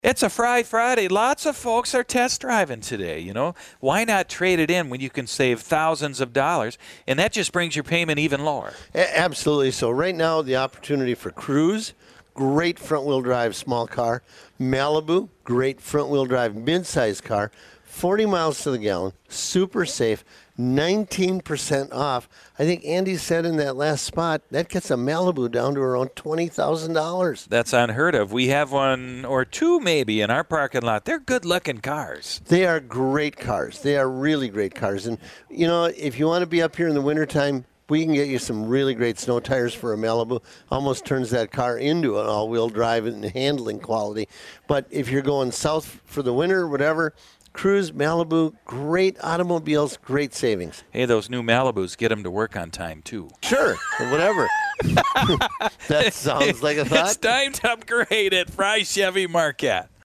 It's a Friday. Lots of folks are test driving today, you know. Why not trade it in when you can save thousands of dollars? And that just brings your payment even lower. Absolutely. So right now, the opportunity for Cruise, great front-wheel drive small car. Malibu, great front-wheel drive mid-size car. 40 miles to the gallon, super safe, 19% off. I think Andy said in that last spot, that gets a Malibu down to around $20,000. That's unheard of. We have one or two maybe in our parking lot. They're good-looking cars. They are great cars. They are really great cars. And, you know, if you want to be up here in the wintertime, we can get you some really great snow tires for a Malibu. Almost turns that car into an all-wheel drive and handling quality. But if you're going south for the winter, whatever, Cruise, Malibu, great automobiles, great savings. Hey, those new Malibus, get them to work on time, too. Sure, whatever. That sounds like a thought. It's time to upgrade at Fry Chevy Marquette.